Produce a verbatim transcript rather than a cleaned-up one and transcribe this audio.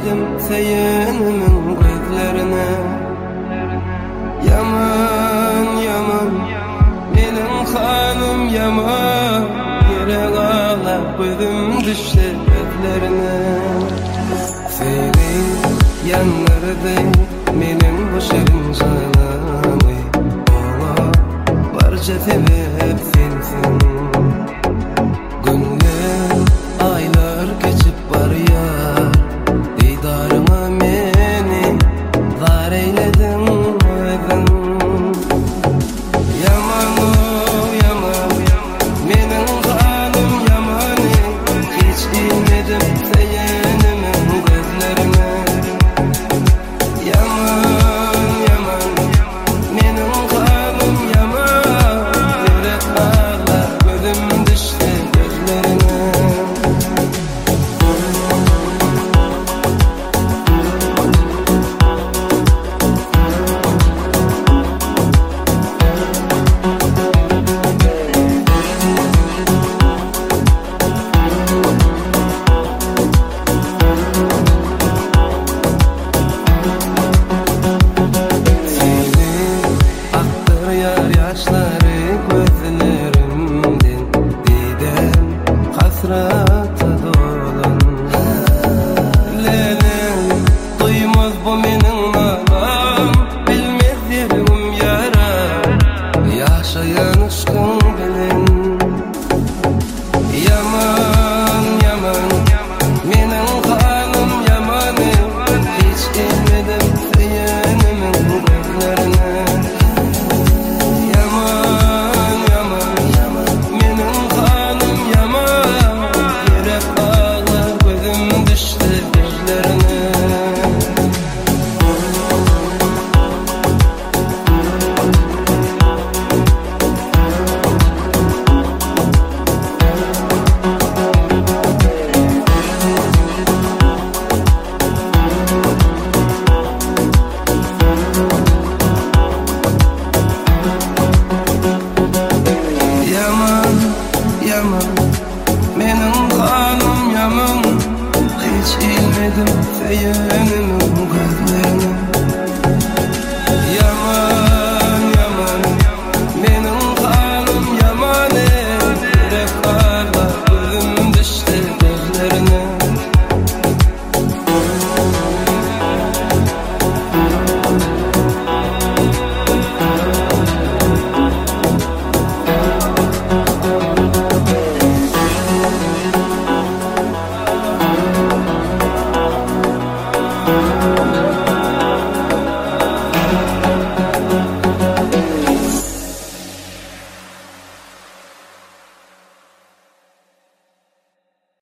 bilmedim seyinimin gözlerine. Yaman yaman benim hanım yaman, yere ağlar gözüm düştü gözlerine. Senin yanlarday benim bu şirin canımı, ola barca sebep sensin. Günler aylar geçip var ya, diydarıma meni var eyledin özün. Yaman o yaman benim hanım yaman, hiç bilmedim seyinimin gözlerine. Yaman yaman benim hanım yaman, yürek ağlar gözüm düştü gözlerine. Yaşları gözlerimden didem hasrata dolan. Lelen duymaz bu menin ağlam, bilmez yerim yara, yaşayan aşkın bilen. Yaman yaman menin hanım yaman, hiç bilmedim seyinimin gözlerine. Yaman benim hanım yaman, hiç bilmedim seyinimin gözlerine.